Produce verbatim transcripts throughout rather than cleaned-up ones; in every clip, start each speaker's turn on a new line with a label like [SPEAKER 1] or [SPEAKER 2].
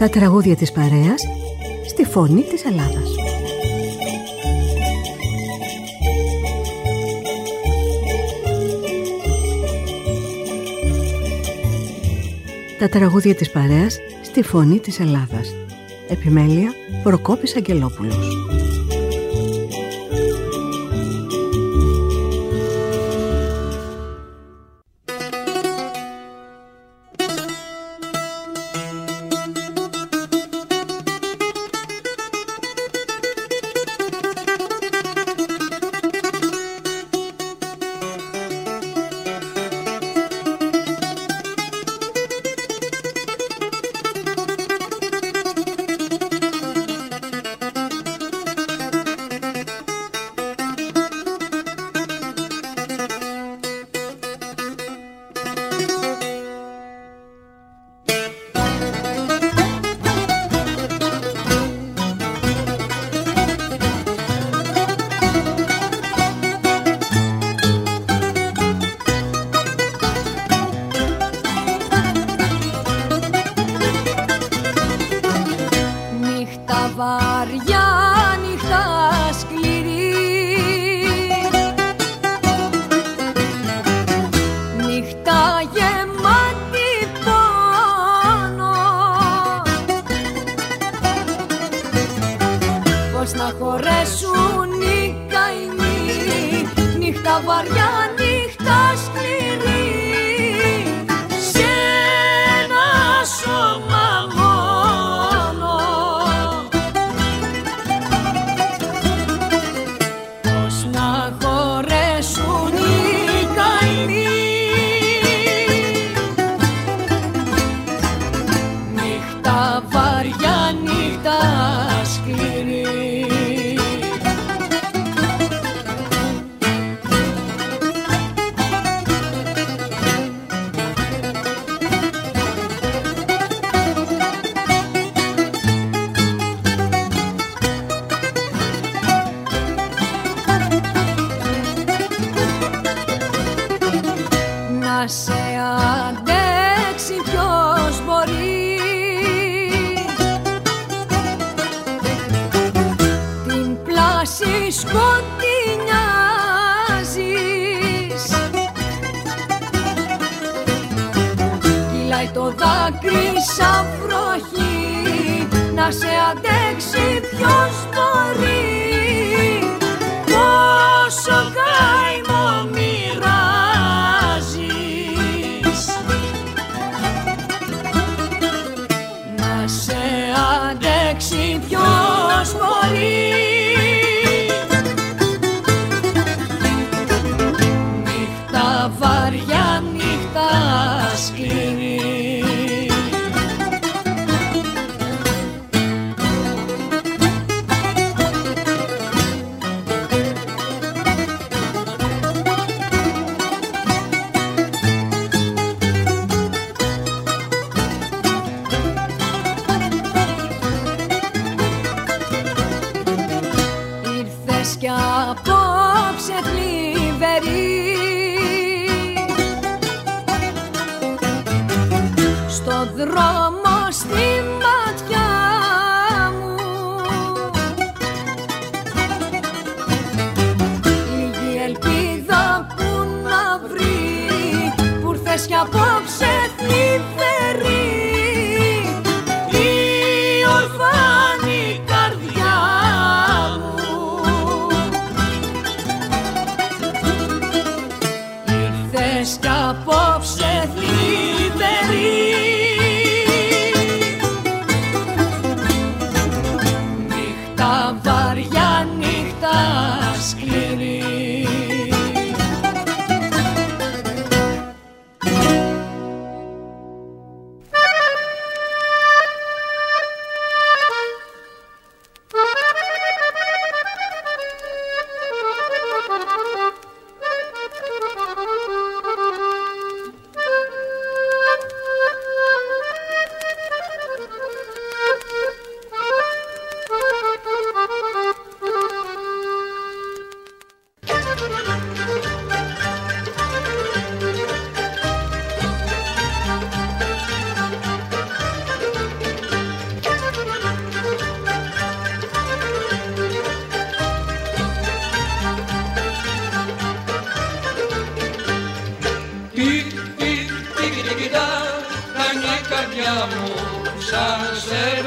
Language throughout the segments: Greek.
[SPEAKER 1] Τα τραγούδια της παρέας στη φωνή της Ελλάδας. Τα τραγούδια της παρέας στη φωνή της Ελλάδας. Επιμέλεια Προκόπης Αγγελόπουλος.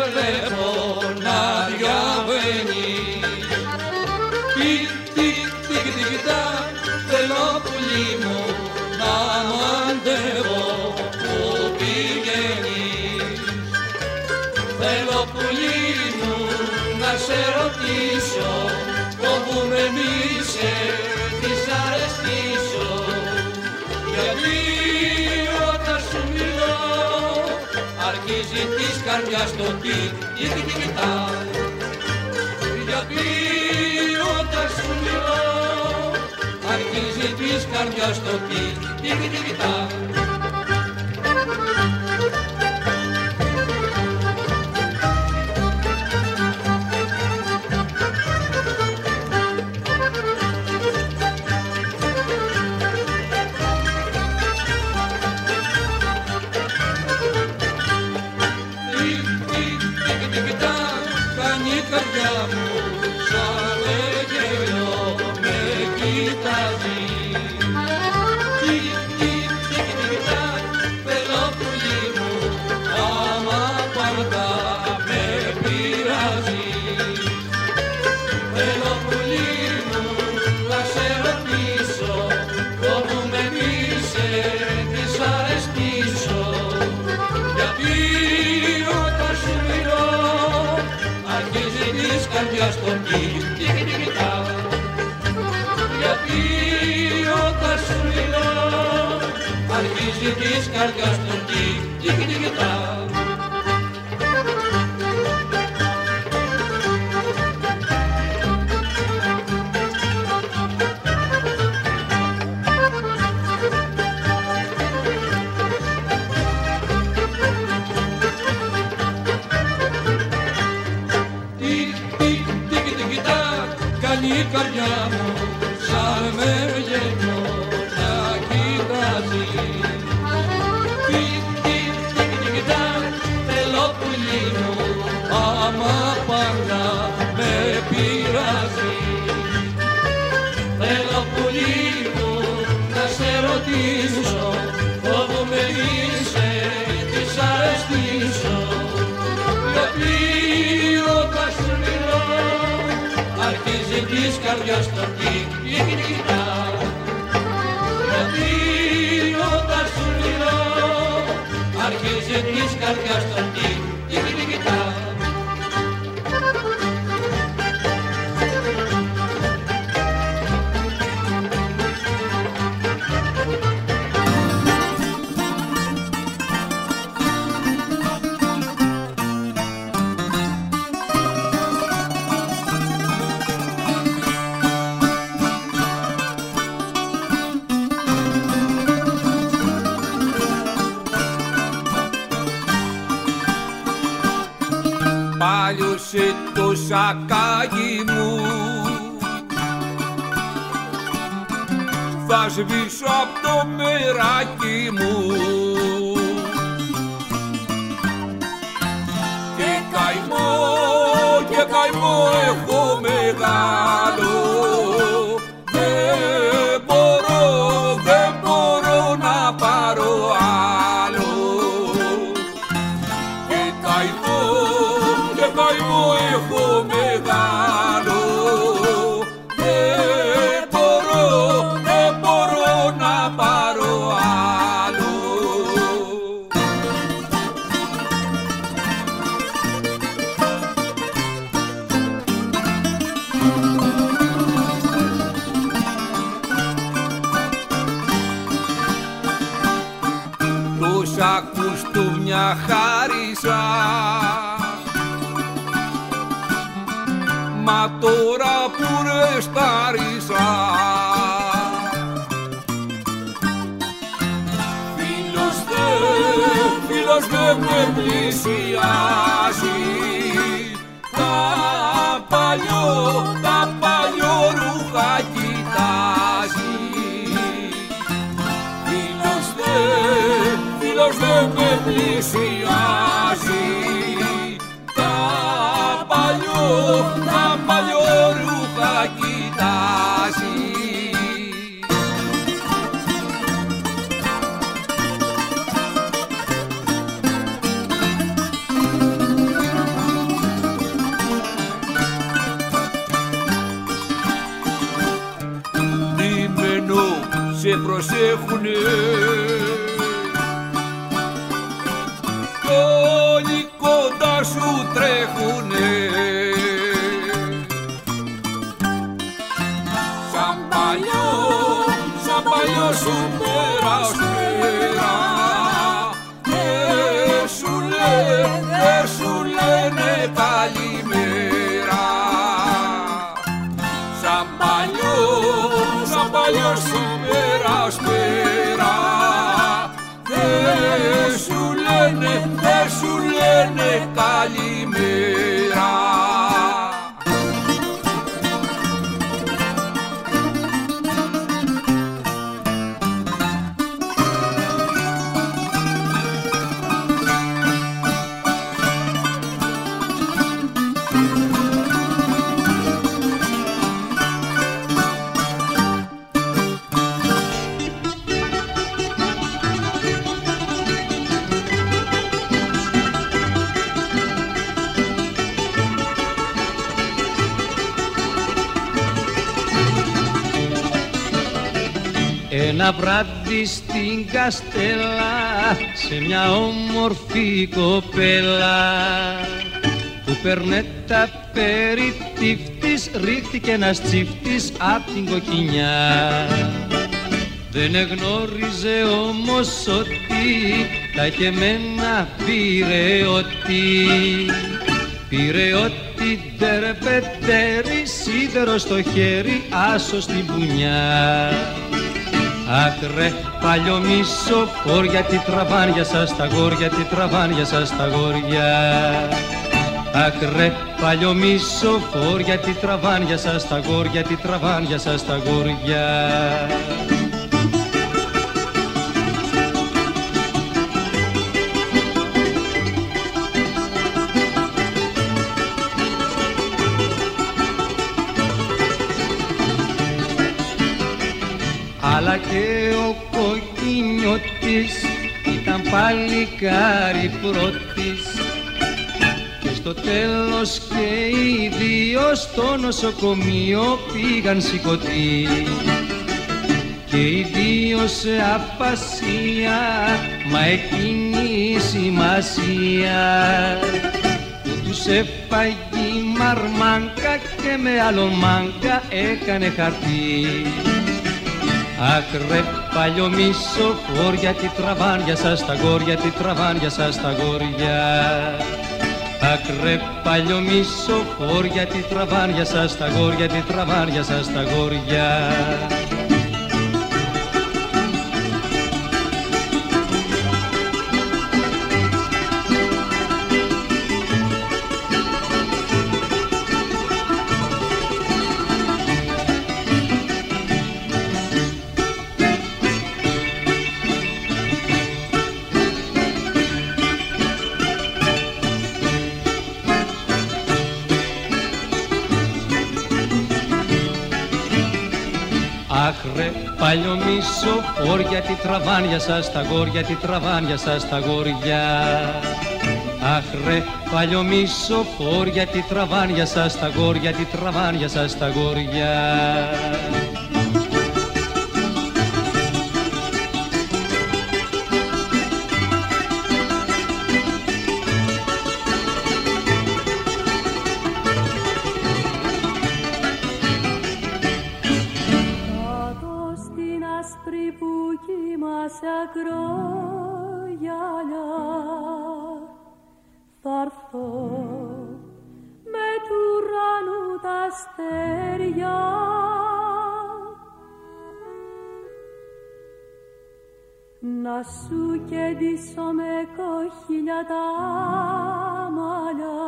[SPEAKER 2] βλέπω να διαβαίνει. Τι, τι, τι, τι, κοιτά, θέλω πουλί μου να μαντεύω που πηγαίνεις. Θέλω πουλί μου να σε ρωτήσω, όπου με μίσε της αρεστήσω. Γιατί όταν σου μιλώ αρχίζει της καρδιάς το τικ τικ τικ τά. Γιατί όταν σου μιλώ αρχίζει της καρδιάς το τικ τικ τικ τά. Στο τικ τικ τικ τά. Γιατί όταν σου μιλώ αρχίζει της καρδιάς το τικ τικ τικ τά. Η καρδιά μου σαν με γεμώ να κοιτάζει. Τι, τι, τι, τι κοιτά, θέλω πουλί μου, άμα πάντα με πειράζει. Θέλω πουλί μου να σε ρωτήσω, όπου με είσαι της αρεστήσω. Γιατί όταν σου μιλώ αρχίζει της καρδιάς το τικ τικ τικ τά. Γιατί όταν σου μιλώ αρχίζει της καρδιάς το τικ τικ τικ τά.
[SPEAKER 3] Πάλιωσε το σακάκι μου, θα σβήσω απ' το μεράκι μου. Και καημό, και καημό έχω μεγάλο. Δεν μπορώ, δεν μπορώ να πάρω άλλο. Και καημό, και καημό έχω μεγάλο. Δεν μπορώ, δεν μπορώ να πάρω άλλο. Τόσα κουστούμια χάρισα, μα τώρα που ρεστάρισα. Φίλος δεν, φίλος δεν με πλησιάζει. Τα παλιό, τα παλιό ρούχα κοιτάζει. Φίλος δεν, φίλος δεν με πλησιάζει. Τα παλιό, τα παλιό ρούχα κοιτάζει. προσέχουνε. Όλοι κοντά σου τρέχουνε. Σαν παλιό, σαν παλιό σου πέρα σπέρα. Δε σου λένε, δε σου λένε καλημέρα. Σαν παλιό, σαν παλιό σου πέρα σπέρα. Δε σου λένε, δε σου λένε καλημέρα.
[SPEAKER 4] Ένα βράδυ στην Καστέλα, σε μια όμορφη κοπέλα που περνέ τα περιτύφτης, ρίχτηκε ένας τσίφτης απ' την κοκκινιά. Δεν εγνώριζε όμως ότι τα χεμένα πήρε ότι πήρε ότι ντερεπετέρι, σίδερο στο χέρι, άσο στην πουνιά. Αχ ρε παλιομισοφόρ, γιατί τραβάνια σας τα γόρια, τι τραβάνια σας τα γόρια. Αχ ρε παλιομισοφόρ, γιατί τραβάνια σας τα γόρια, τι τραβάνια σας τα γόρια. Αλλά και ο κοκκινιώτης ήταν παλικάρι πρώτης και στο τέλος και οι δύο στο νοσοκομείο πήγαν σηκωτοί και οι δύο σε απασία, μα εκείνη η σημασία που τους έφαγε η μαρμάνκα και με άλλο μάγκα έκανε χαρτί. Αχ ρε παλιομισοφόρ, γιατί τραβάνια σας τα γόρια, τι τραβάνια σας τα γόρια. Αχ ρε παλιομισοφόρ, γιατί τραβάνια σας τα γόρια, τι τραβάνια σας τα γόρια. Αχ ρε παλιομισοφόρ, γιατί τραβάνια σας τα γόρια, τι τραβάνια σας τα γόρια. Αχ ρε παλιομισοφόρ, γιατί τραβάνια σας τα γόρια, τι τραβάνια σας τα γόρια.
[SPEAKER 5] Να σου κεντήσω με κοχύλια τα μαλλιά,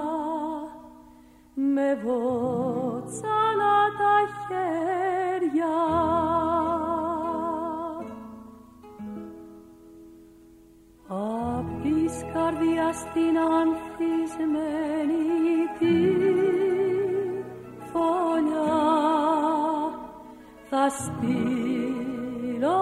[SPEAKER 5] με βότσαλα τα χέρια. Απ' της καρδιάς την ανθισμένη τη φωλιά θα στείλω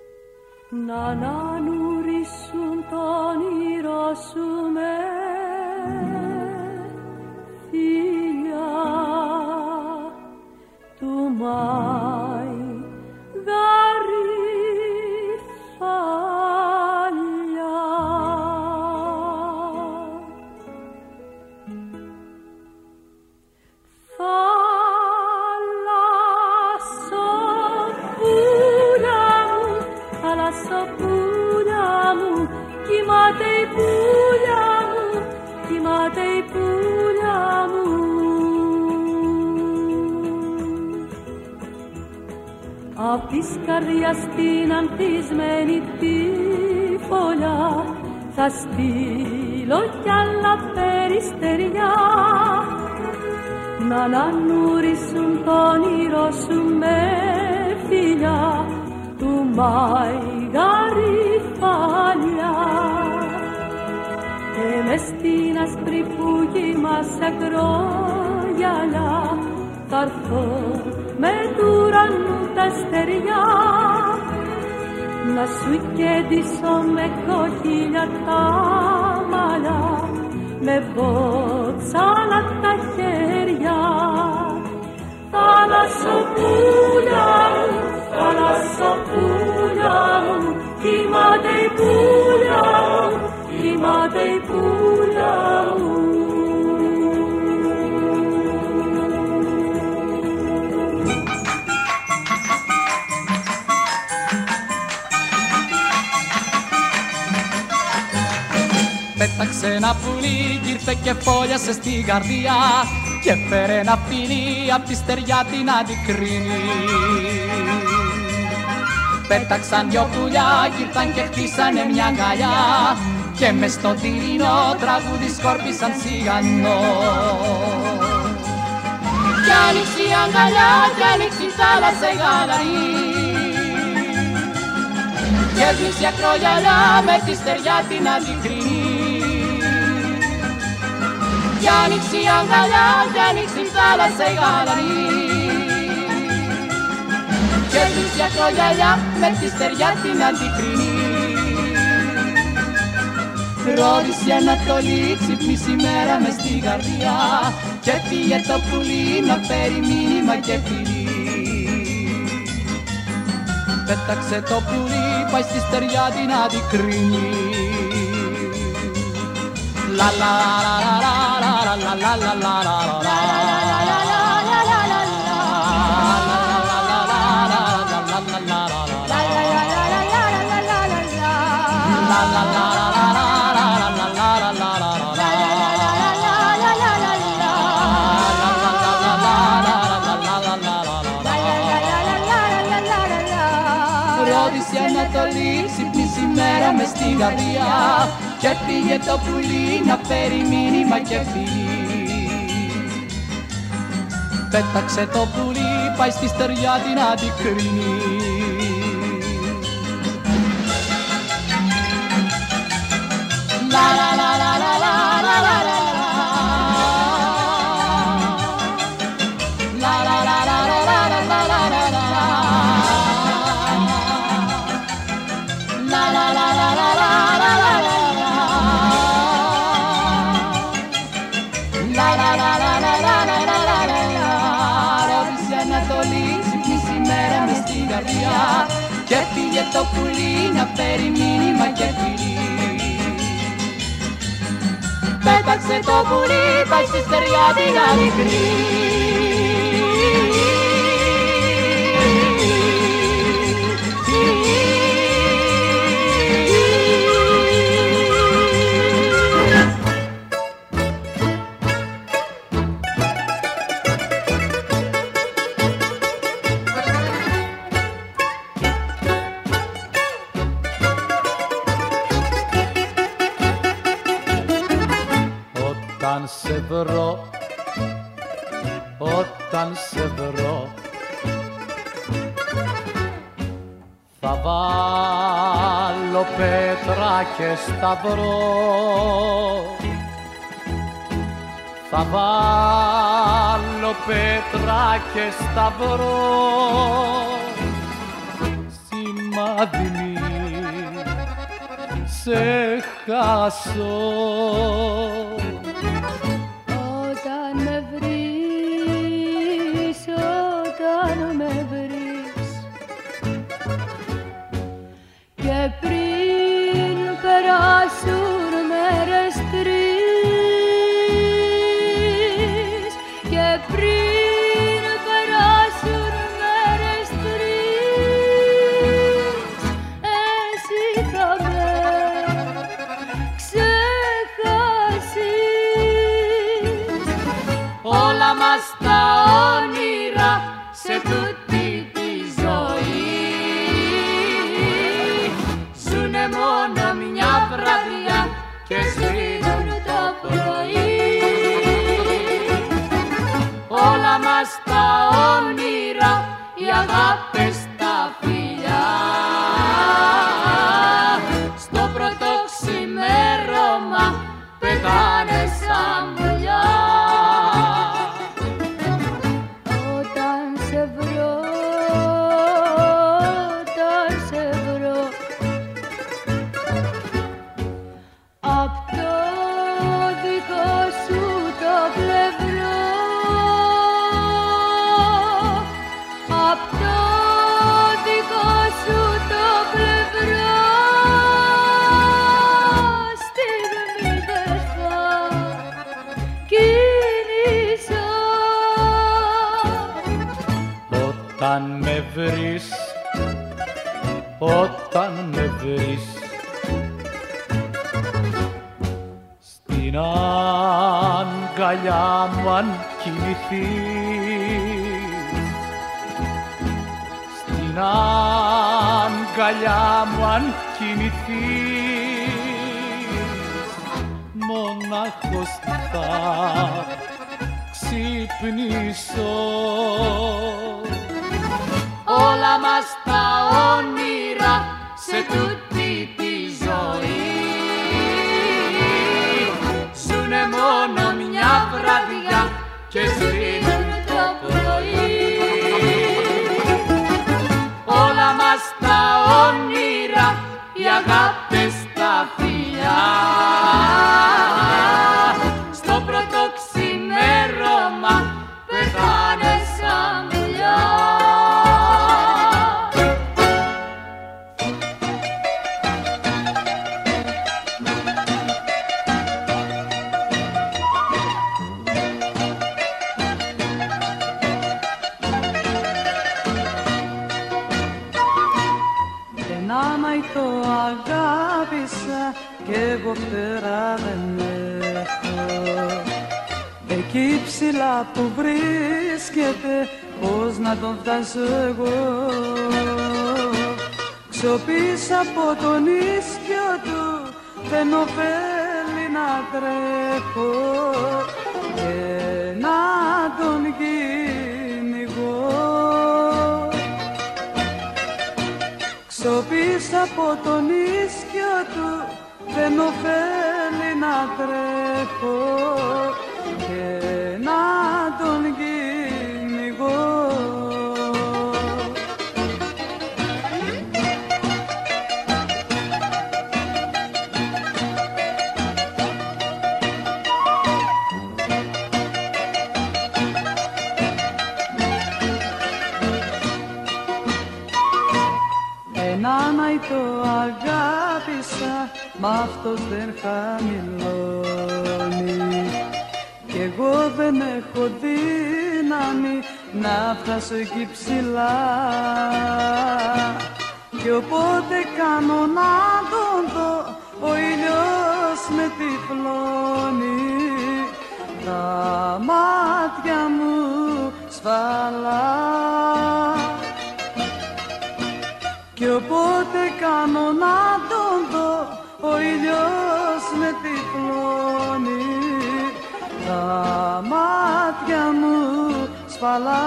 [SPEAKER 5] να ανανουρίσουν το όνειρό σου με πουλιά μου, κοιμάται η πουλιά μου, κοιμάται η πουλιά μου. Απ' της καρδιάς την ανθισμένη τη φωλιά θα στείλω κι άλλα περιστεριά να ανανουρίσουν το όνειρο σου με φιλιά του μαϊγαριφάλια. Και μες στην άσπρη φούγη μας ακρογιαλιά θα έρθω με του ουρανού τα στεριά να σου κέντησω με κοχύλια τα μαλλιά, με βότσαλα τα χέρια. Θάλασσοπούλια μου, θάλασσοπούλια μου, κοιμάται η πουλιά μου, κοιμάται η πουλιά μου.
[SPEAKER 6] Πέταξε ένα πουλί κι ήρθε και φόλιασε στην καρδιά και φέρε ένα φίλι απ' τη στεριά την αντικρίνη. Πέταξαν δυο πουλιά κι ήρθαν και χτίσανε μια αγκαλιά και μες στο τυρινό τραγούδι σκόρπισαν σιγανό. Κι άνοιξε η αγκαλιά κι άνοιξε η θάλασσα η γαλανή και έσβησε η ακρογιαλιά με τη στεριά την αντικρίνη. Κι άνοιξε η αγκαλιά κι άνοιξε η θάλασσα η γαλανή και έσβησε η ακρογιαλιά με τη στεριά την αντικρίνη. Ρώτησε η Ανατολή, ξύπνησε η μέρα μες στην καρδιά και πήγε το πουλί να φέρει μήνυμα και φιλί. Πέταξε το πουλί, πάει στη στεριά την αντικρίνη. La la la la la la la la la la la. Ρώτησε η Ανατολή, ξύπνησε η μέρα μες στην καρδιά και πήγε το πουλί να φέρει μήνυμα και φιλί. Πέταξε το πουλί, πάει στη στεριά την αντικρίνη. La la la la la la la la la. La la la la la la la la la la. La la la la la la la la la. La la la la la la la la la la. Ρώτησε Ανατολή, ξύπνησε η μέρα μες στην καρδιά και πήγε το πουλί να φέρει μήνυμα και φιλί. Πέταξε το πουλί, πάει στη στεριά την αληθρή. Όταν σε βρω, όταν σε βρω, θα βάλω πέτρα και σταυρό, θα βάλω πέτρα και σταυρό, σημάδι μη σε χάσω.
[SPEAKER 5] Όταν με βρεις, όταν με βρεις και πριν περάσουν μέρες τρεις και πριν περάσουν μέρες τρεις εσύ
[SPEAKER 6] και σβήνουν το πρωί. Όλα μας τα όνειρα, οι αγάπες, τα φιλιά, στο πρώτο ξημέρωμα πετάνε σαν πουλιά. Όταν σε βρω, όταν σε βρω, απ' το δικό σου το πλευρό, απ' το δικό σου το πλευρό, στιγμή δεν θα κινήσω.
[SPEAKER 7] Όταν με βρεις, όταν με βρεις, στην αγκαλιά μου αν κοιμηθείς, στην αγκαλιά μου αν κοιμηθείς, μονάχος θα ξυπνήσω.
[SPEAKER 6] Όλα μας τα όνειρα σε τούτη τη ζωή ζουνε μόνο μια βραδιά και σβήνουν το πρωί. Όλα μας τα όνειρα, οι αγάπες, τα φιλιά, στο πρώτο ξημέρωμα πεθάνε σαν πουλιά.
[SPEAKER 8] Το αγάπησα κι εγώ φτερά δεν έχω. Εκεί ψηλά που βρίσκεται, πώς να τον φτάσω εγώ. Ξοπίσω από τον ίσιο του, δεν ωφέλει να τρέχω και να τον κυνηγώ. Ξοπίσω από τον ίσιο του, δεν ωφέλει να τρέχω και να τον κυνηγώ. Έναν αϊτό αγάπησα, μ' αυτός δεν χαμηλώνει κι εγώ δεν έχω δύναμη να φτάσω εκεί ψηλά. Κι όποτε κάνω να τον δω, ο ήλιος με τυφλώνει, τα μάτια μου σφαλά. Κι όποτε κάνω να τον δω, ο ήλιος με τυφλώνει, τα μάτια μου σφαλά.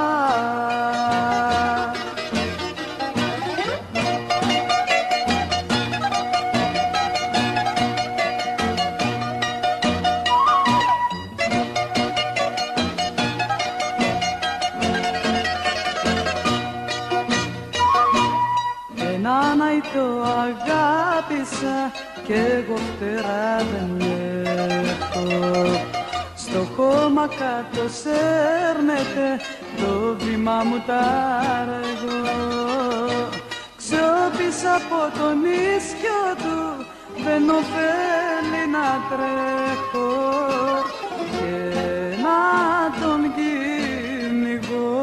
[SPEAKER 8] Έναν αϊτό αγάπησα κι εγώ φτερά δεν έχω. Στο χώμα κάτω σέρνεται το βήμα μου ταργό. Ξόπισα από τον ίσιο του, δεν ωφέλει να τρέχω και να τον κυνηγώ.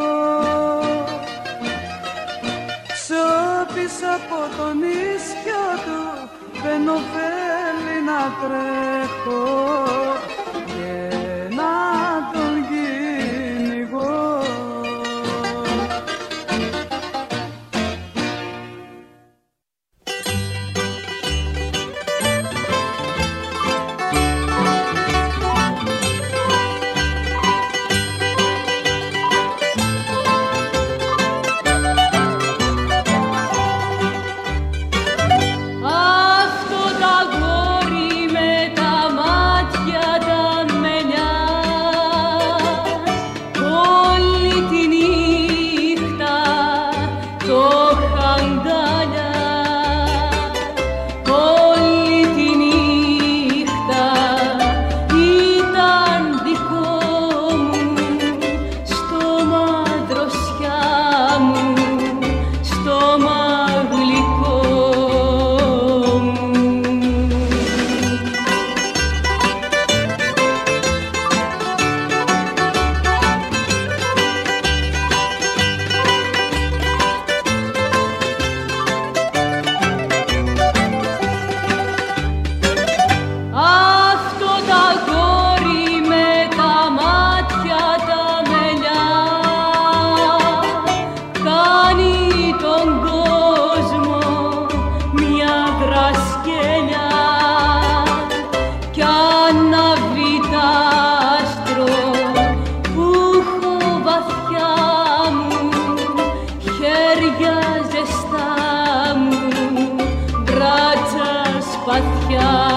[SPEAKER 8] Ξόπισα από τον ίσιο του, δεν ωφέλει να τρέχω και να τον κυνηγώ.
[SPEAKER 5] αγκαλιά. Όλη τη νύχτα ήταν δικό μου, στόμα δροσιά μου, στόμα γλυκό μου. Αυτό το αγόρι με τα μάτια τα μελιά κάνει τον κόσμο μια δρασκελιά, κι ανάβει τ' άστρο που έχω βαθιά μου, χέρια ζεστά μου, μπράτσα σπαθιά μου.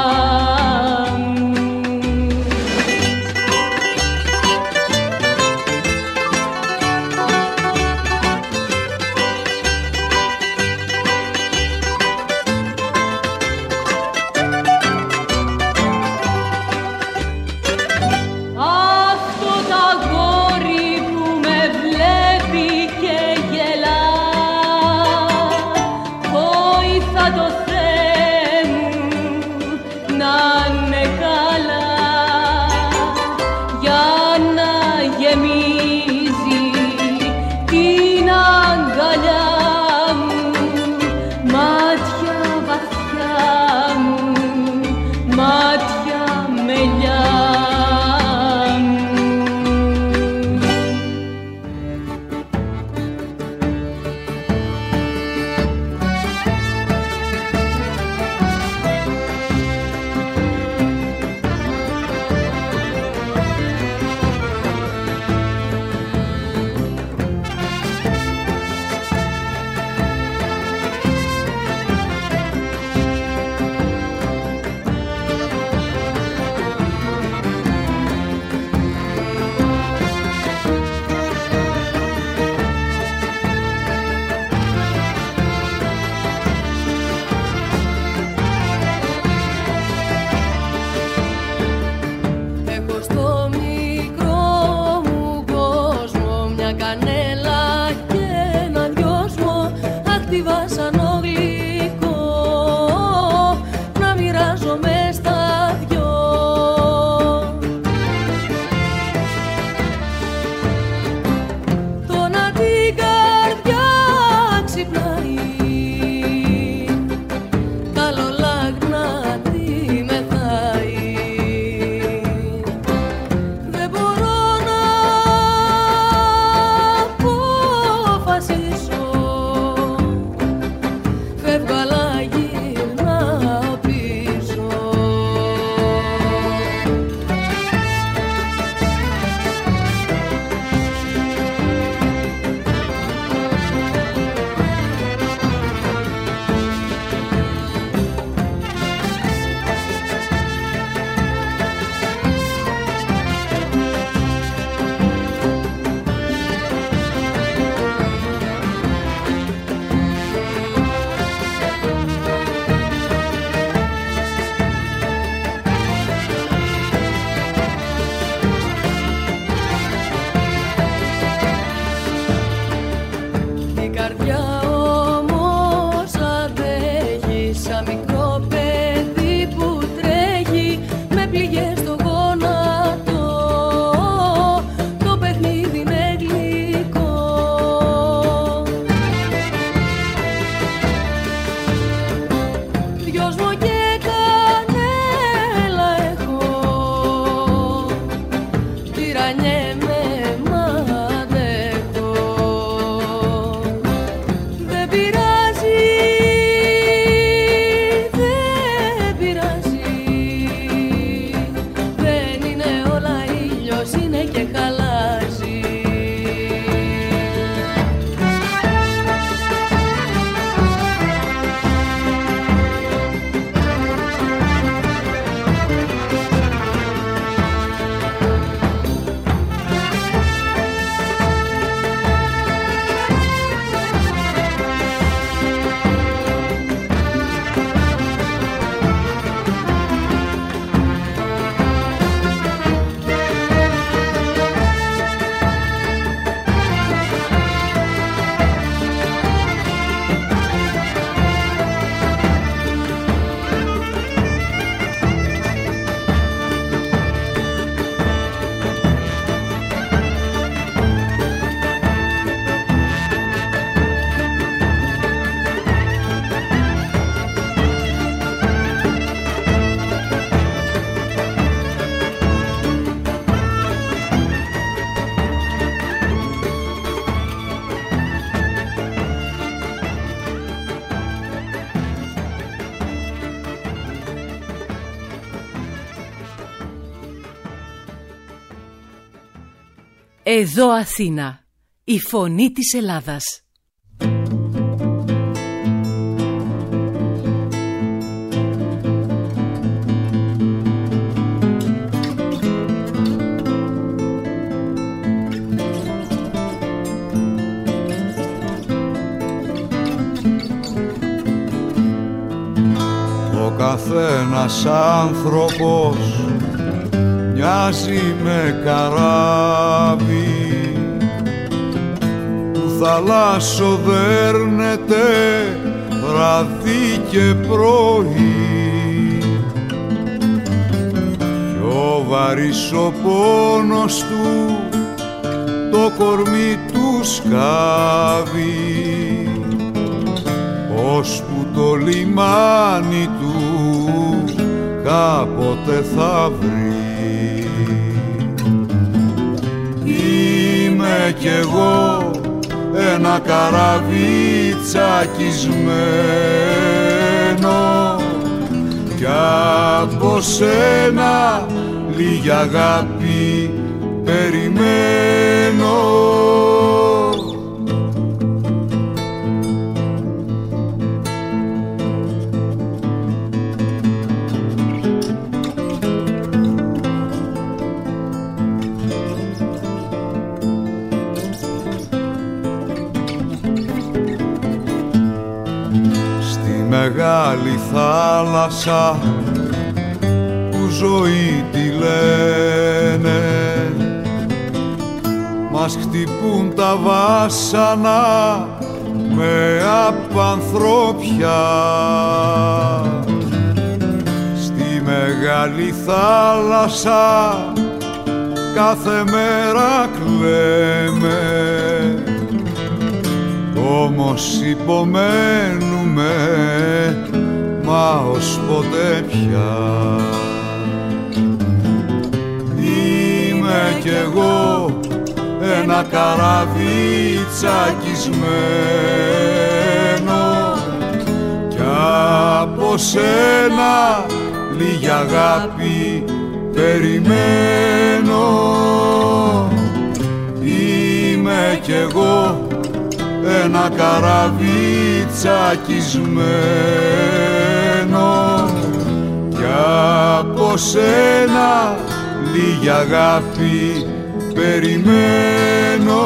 [SPEAKER 5] Αυτό το αγόρι που με βλέπει και γελά, βοήθα το Θεέ μου να είναι καλά, για να γεμίζει την αγκαλιά μου, μάτια βαθιά μου, μάτια μελιά μου. Έχω στο μικρό μου κόσμο μια κανέλα και ένα δυόσμο, αχ τι βάσανο γλυκό να μοιράζομαι στα δυο. Το να την καρδιά ξυπνάει, καλό λάγνα τη μεθάει. Δεν μπορώ να αποφασίσω, φεύγω αλλά γυρνάω πίσω. Η καρδιά όμως αντέχει σαν μικρό παιδί που τρέχει με πληγές στο γόνατο, το παιχνίδι είναι γλυκό. Δυόσμο και κανέλα έχω, τυραννιέμαι μ' αντέχω. Δεν πειράζει, δεν πειράζει, δεν είναι όλα ήλιος, είναι και χαλάζει.
[SPEAKER 9] Εδώ Αθήνα, η φωνή της Ελλάδας.
[SPEAKER 3] Ο καθένας άνθρωπος μοιάζει με καράβι που θαλάσσο δέρνεται βραδύ και πρωί. Πιο βαρύς ο πόνος του, το κορμί του σκάβει, ώσπου το λιμάνι του κάποτε θα βρει. Είμαι κι εγώ ένα καράβι τσακισμένο κι από σένα λίγη αγάπη περιμένω. Μεγάλη θάλασσα που ζωή τη λένε, μας χτυπούν τα βάσανα με απανθρωπιά. Στη μεγάλη θάλασσα κάθε μέρα κλαίμε, όμως υπομένουμε, μα ως ποτέ πια. Είμαι κι εγώ ένα καράβι τσακισμένο κι από σένα λίγη αγάπη περιμένω. Είμαι κι εγώ ένα καράβι τσακισμένο κι από σένα λίγη αγάπη περιμένω.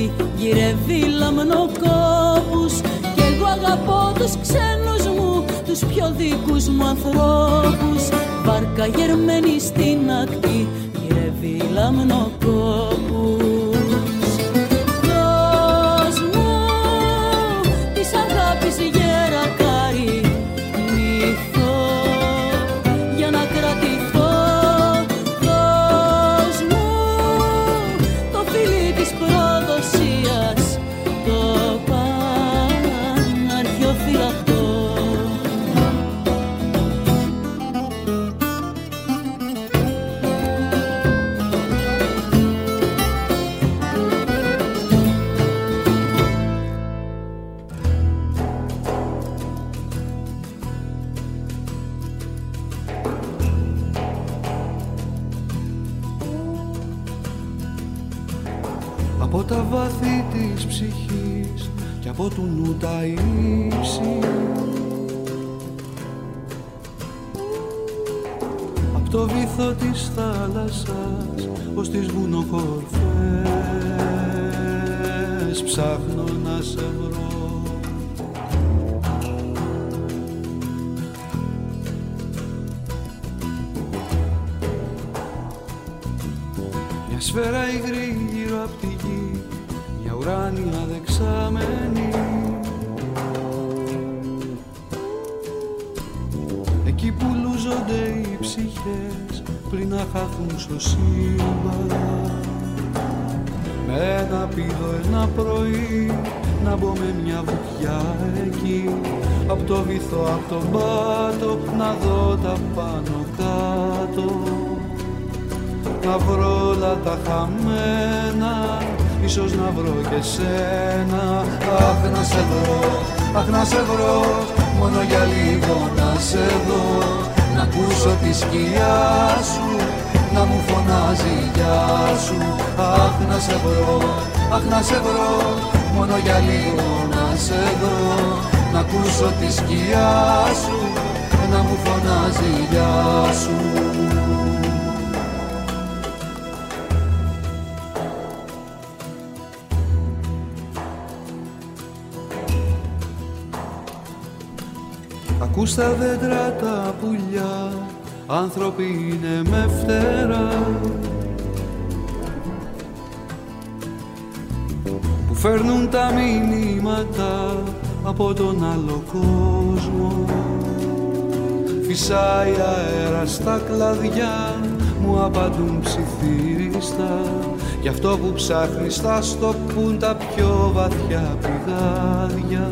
[SPEAKER 10] Γυρεύει λαμνοκόπους κι εγώ αγαπώ τους ξένους μου, τους τους πιο δικούς μου ανθρώπους. Βάρκα γερμένη στην ακτή γυρεύει λαμνοκόπους. Δώσ' μου της αγάπης γερακάρι νύχθω για να κρατηθώ. Δώσ' μου το φιλί της προδοσίας, το παναρχιοφυλακτό.
[SPEAKER 11] Από τα βάθη της ψυχής και από του νου τα ύψη, απ' το βυθό της θάλασσας ως τις βουνοκορφές ψάχνω να σε βρω. Μια σφαίρα υγρή γύρω απ' τη γη, μια ουράνια δεξαμενή, εκεί που λούζονται οι ψυχές πριν να χαθούν στο σύμπαν. Με ένα πήδο ένα πρωί να μπω με μια βουτιά εκεί, απ' το βυθό, απ' τον πάτο να δω τα πάνω κάτω. Να βρω όλα τα χαμένα, ίσως να βρω και σένα. Αχ να σε βρω, αχ να σε βρω, μόνο για λίγο να σε δω. Να ακούσω τη σκιά σου, να μου φωνάζει γεια σου. Αχ να σε βρω, αχ να σε βρω, μόνο για λίγο να σε δω. Να ακούσω τη σκιά σου, να μου φωνάζει γεια σου. Ακούς τα δέντρα τα πουλιά, άνθρωποι είναι με φτερά, που φέρνουν τα μηνύματα από τον άλλο κόσμο. Φυσάει αέρα στα κλαδιά, μου απαντούν ψιθύριστα, γι' αυτό που ψάχνεις θα στο πουν τα πιο βαθιά πηγάδια.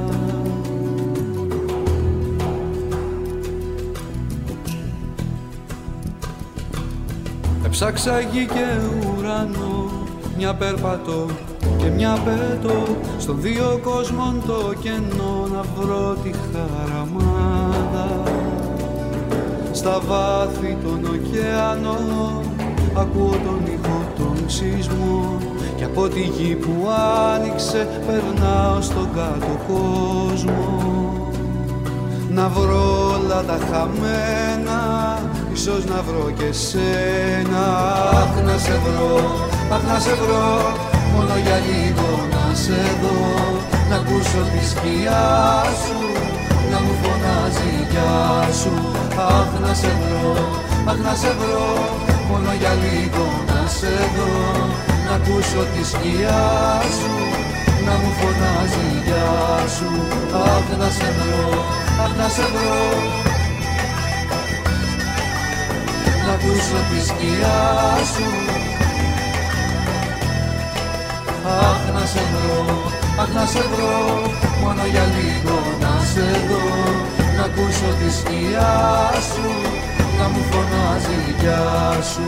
[SPEAKER 11] Ψάξα γη και ουρανό, μια περπατώ και μια πέτω, στον δύο κόσμων το κενό να βρω τη χαραμάδα. Στα βάθη των ωκεανών ακούω τον ήχο των σεισμών, και από τη γη που άνοιξε περνάω στον κάτω κόσμο. Να βρω όλα τα χαμένα, ίσως να βρω και σένα. Αχ να σε βρω, αχ να σε βρω, μόνο για λίγο να σε δω. Να ακούσω τη σκιά σου, να μου φωνάζει γεια σου. Αχ να σε βρω, αχ να σε βρω, μόνο για λίγο να σε δω. Να ακούσω τη σκιά σου, να μου φωνάζει γεια σου. Αχ να σε βρω, αχ να σε βρω, να ακούσω τη σκιά σου. Αχ να σε βρω, αχ να σε βρω, μόνο για λίγο να σε δω. Να ακούσω τη σκιά σου, να μου φωνάζει γεια σου.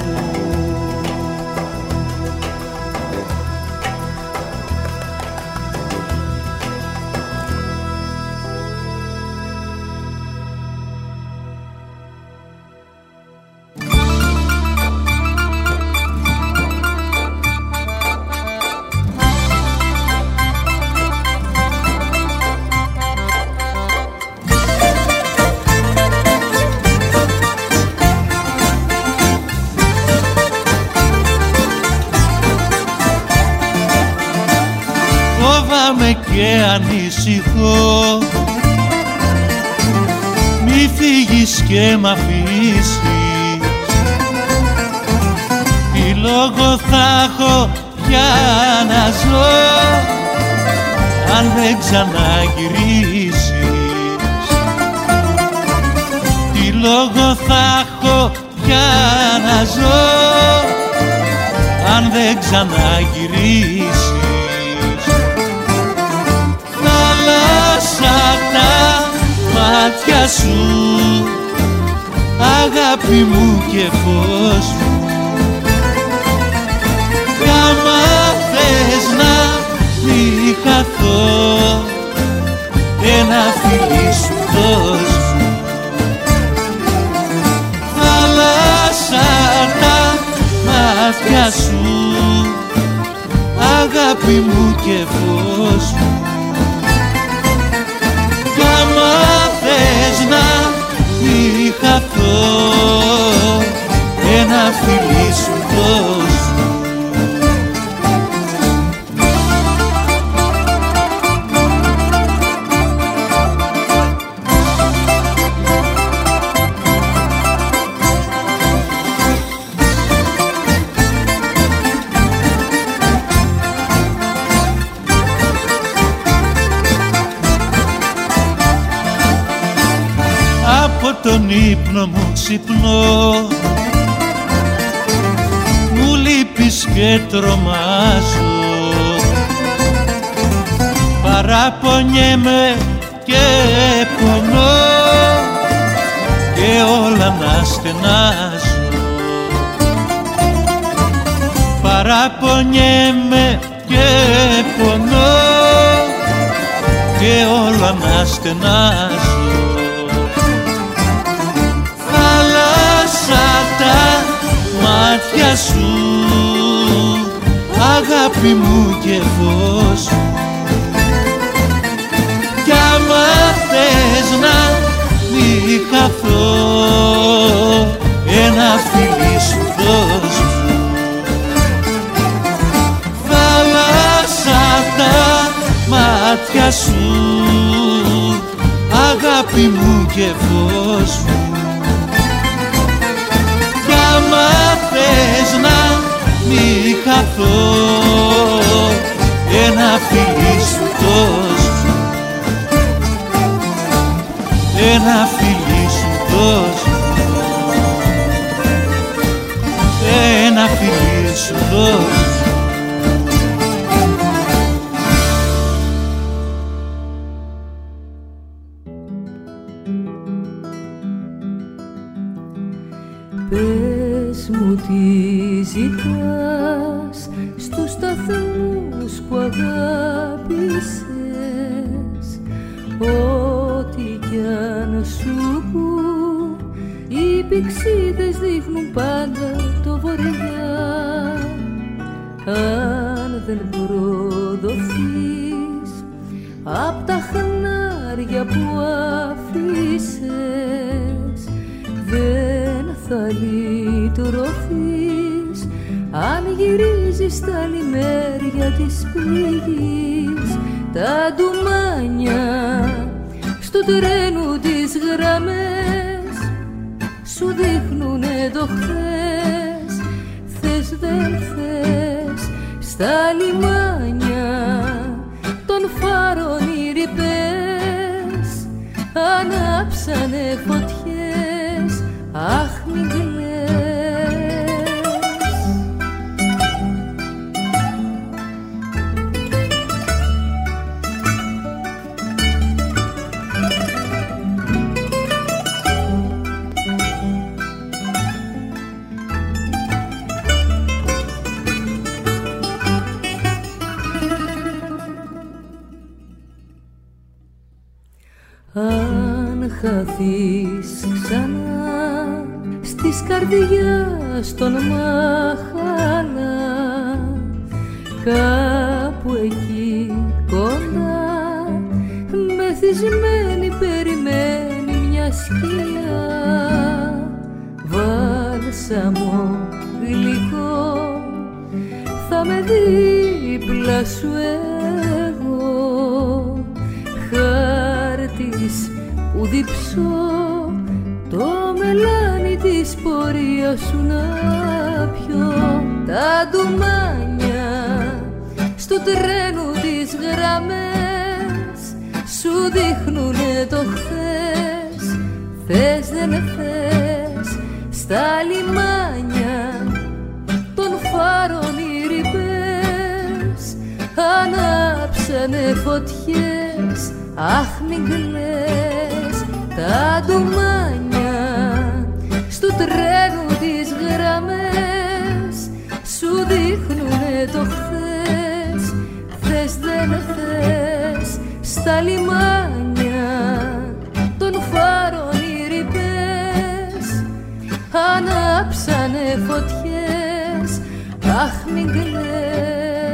[SPEAKER 12] Και ανησυχώ, μη μη φύγεις και μ' αφήσεις, τι λόγο θα έχω για να ζω αν δεν ξαναγυρίσεις, τι λόγο θα έχω για να ζω αν δεν ξαναγυρίσεις. Θάλασσα τα μάτια σου, αγάπη μου και φως μου, κι άμα θες να μη χαθώ, ένα φιλί σου δώσ' μου. Θάλασσα τα μάτια σου, αγάπη μου και φως μου, κι άμα θες να μη χαθώ, ένα φιλί σου δώσ' μου. Τον ύπνο μου ξυπνώ, μου λείπεις και τρομάζω, παραπονιέμαι και πονώ και όλα να στενάζω, παραπονιέμαι και πονώ και όλα να στενάζω. Τα μάτια σου, αγάπη μου και φως μου, κι άμα θες να μη χαθώ, ένα φιλί σου δώσ' μου. Θάλασσα τα μάτια σου, αγάπη μου και φως μου, άμα θες να μη χαθώ, ένα φιλί σου δώσ' μου, ένα φιλί σου δώσ' μου, ένα φιλί σου δώσ' μου.
[SPEAKER 5] Πες μου τι ζητάς στους σταθμούς που αγάπησες, ό,τι κι αν σου πουν οι πηξίδες δείχνουν πάντα το βορειά. Αν δεν προδοθείς απ' τα χνάρια που αφήσες, δεν θα λυτρωθείς αν γυρίζεις στα λιμέρια της πληγής. Τα ντουμάνια στο τρένου τις γραμμές σου δείχνουνε το χθες. Θες δεν θες στα λιμάνια των φάρων οι ρηπές ανάψανε φωτιές. Αχ, μην κλαις. Αν χαθείς ξανά στις καρδιάς των μάχαλα, κάπου εκεί κοντά μεθυσμένη περιμένει μια σκιά. Βάλσαμο γλυκό θα με δίπλα σου εγώ, χάρτης που διψώ το μελάνι της πορείας σου να πιω. Τα ντουμάνια στου τρένου τις γραμμές σου δείχνουνε το χθες. Θες δεν θες στα λιμάνια των φάρων οι ρηπές ανάψανε φωτιές. Αχ μην κλαις, τα ντουμάνια στου τρένου τις γραμμές σου δείχνουνε το χθες. Θες δεν θες στα λιμάνια των φάρων οι ρηπές ανάψανε φωτιές. Αχ μην κλαις.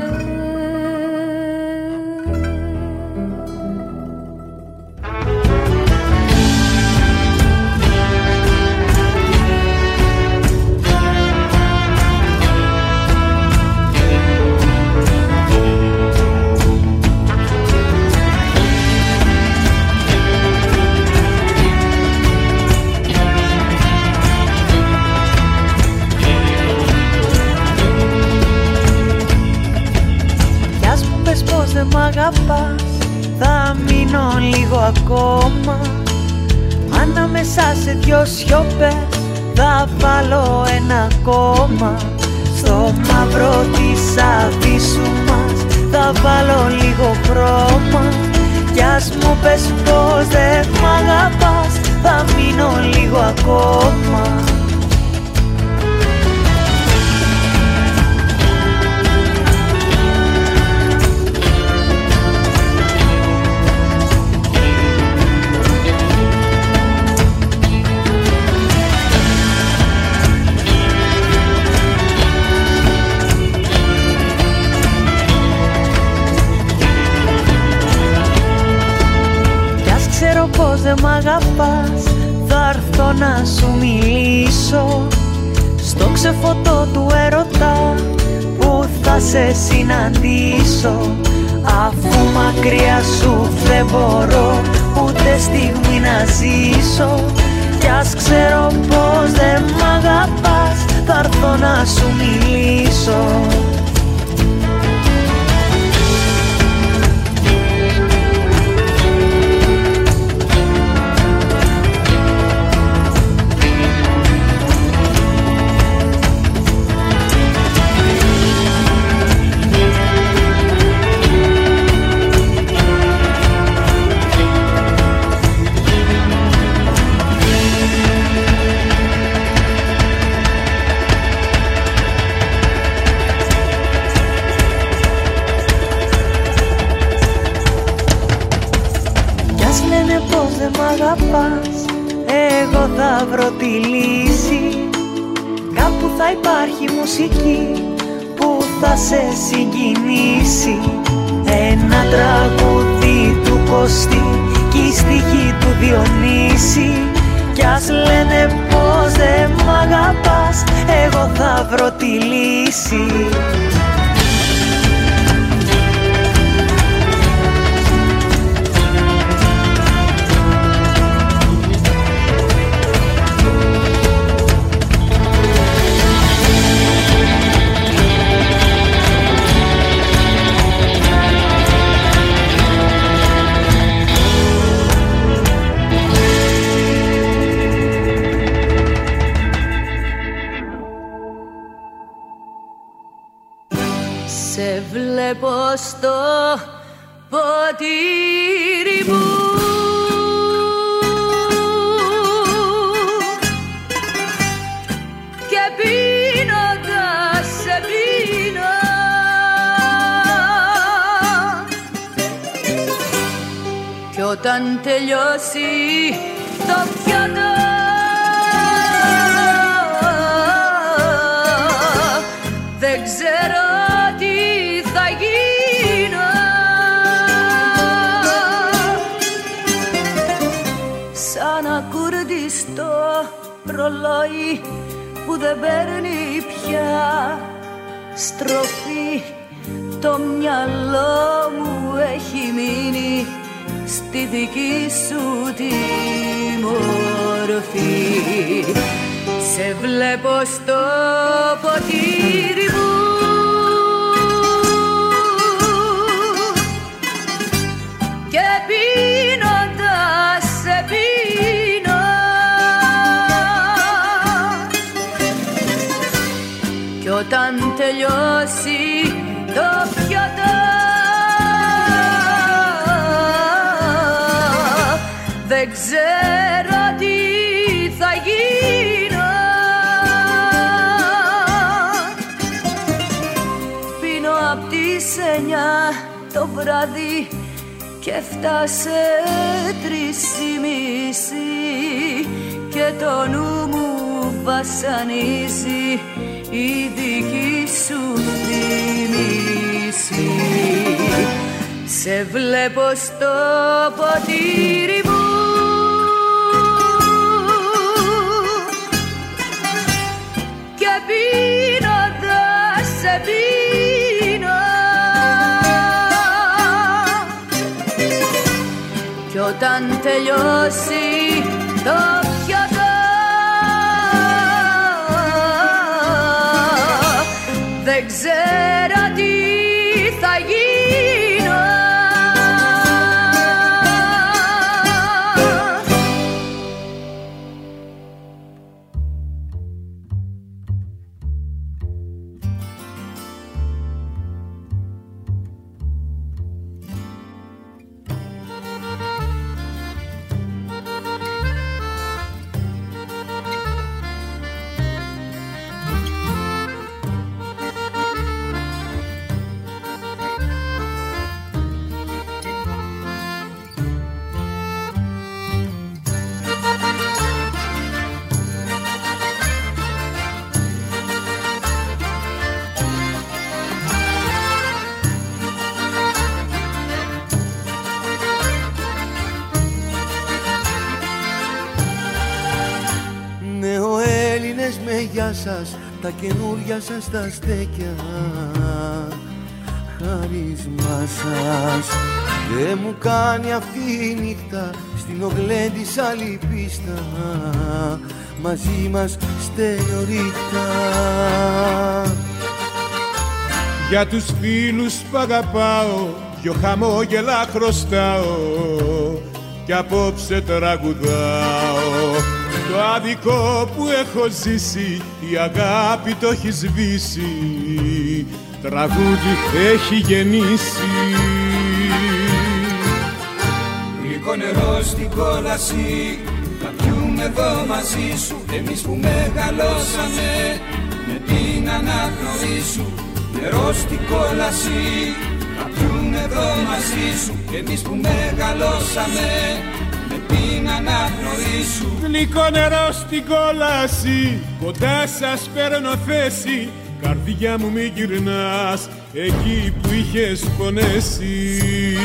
[SPEAKER 13] Δεν μ' αγαπάς, θα μείνω λίγο ακόμα. Ανάμεσα σε δυο σιωπές θα βάλω ένα κόμμα. Στο μαύρο της αβύσσου μας θα βάλω λίγο χρώμα. Κι ας μου πες πως δεν μ' αγαπάς, θα μείνω λίγο ακόμα. Ξέρω πως δεν μ' αγαπάς, θα έρθω να σου μιλήσω στο ξεφωτό του έρωτα που θα σε συναντήσω. Αφού μακριά σου δεν μπορώ ούτε στιγμή να ζήσω. Κι ας ξέρω πως δεν μ' αγαπάς, θα έρθω να σου μιλήσω. Εγώ θα βρω τη λύση. Κάπου θα υπάρχει μουσική που θα σε συγκινήσει. Ένα τραγούδι του Κωστή κι η στίχη του Διονύση. Κι ας λένε πως δεν μ' αγαπάς, εγώ θα βρω τη λύση.
[SPEAKER 5] Σε βλέπω στο ποτήρι μου και πίνοντας σε πίνω. Κι όταν τελειώσει το πιάτο δεν ξέρω θα γίνω. Σαν ακουρδιστό ρολόι που δεν παίρνει πια στροφή, το μυαλό μου έχει μείνει στη δική σου τη μορφή. Σε βλέπω στο ποτήρι μου και πίνοντας σε πίνω κι όταν τελειώσει το πιωτό δεν ξέρω τι θα γίνω. Πίνω απ' τις εννιά το βράδυ και φτάσε τρεις η μισή και το νου μου βασανίζει η δική σου θύμηση. Σε βλέπω στο ποτήρι μου και πίνοντας σε πίνω κι όταν τελειώσει το πιωτό δεν ξέρω τι θα γίνω.
[SPEAKER 14] Γεια σας, τα καινούρια σας τα στέκια, χάρισμά σας. Δεν μου κάνει αυτή η νύχτα στην ογλέ της άλλη πίστα, μαζί μας στέριορίχτα.
[SPEAKER 3] Για τους φίλους που αγαπάω, δυο χαμόγελα χρωστάω κι απόψε τραγουδάω. Το άδικο που έχω ζήσει, η αγάπη το έχει σβήσει, τραγούδι έχει γεννήσει.
[SPEAKER 2] Γλυκό νερό στην κόλαση, θα πιούμε εδώ μαζί σου. Εμείς που μεγαλώσαμε με την αναπνοή σου. Νερό στην κόλαση, θα πιούμε εδώ μαζί σου. Εμείς που μεγαλώσαμε με την αναπνοή σου.
[SPEAKER 3] Γλυκό νερό στην κόλαση, κοντά σας παίρνω θέση. Καρδιά μου μη γυρνάς εκεί που είχες πονέσει.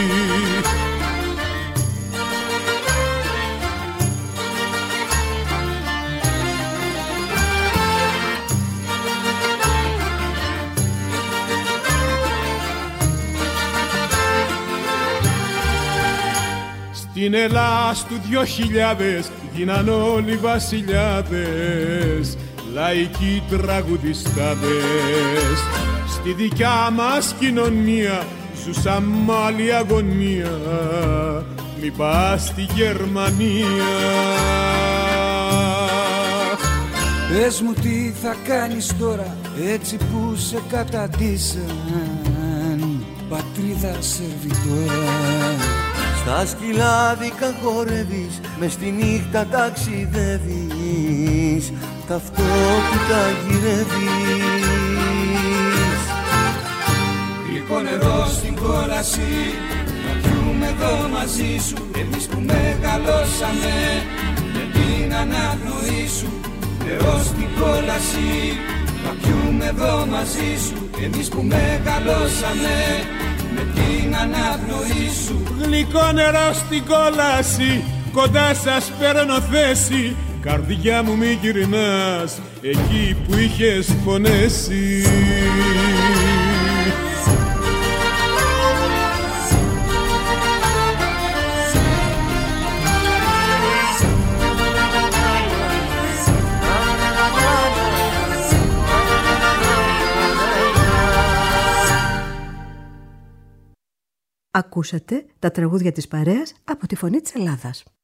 [SPEAKER 3] Στην Ελλάς του δυο χιλιάδες γίναν όλοι βασιλιάδες, λαϊκοί τραγουδιστάδες. Στη δικιά μας κοινωνία ζούσαν μ' άλλη αγωνία, μη πας στη Γερμανία.
[SPEAKER 11] Πες μου τι θα κάνεις τώρα, έτσι που σε καταντήσαν πατρίδα σερβιτόρα.
[SPEAKER 14] Στα σκυλάδικα χορεύεις, μες στη νύχτα ταξιδεύεις, ταυτότητα γυρεύεις.
[SPEAKER 2] Γλυκό νερό στην κόλαση, θα πιούμε εδώ μαζί σου. Εμείς που μεγαλώσαμε με την αναπνοή σου. Νερό στην κόλαση, θα πιούμε εδώ μαζί σου. Εμείς που μεγαλώσαμε με την αναπνοή σου.
[SPEAKER 3] Γλυκό νερό στην κόλαση, κοντά σας παίρνω θέση. Καρδιά μου μη γυρνάς εκεί που είχες πονέσει.
[SPEAKER 1] Ακούσατε τα τραγούδια της παρέας από τη Φωνή της Ελλάδας.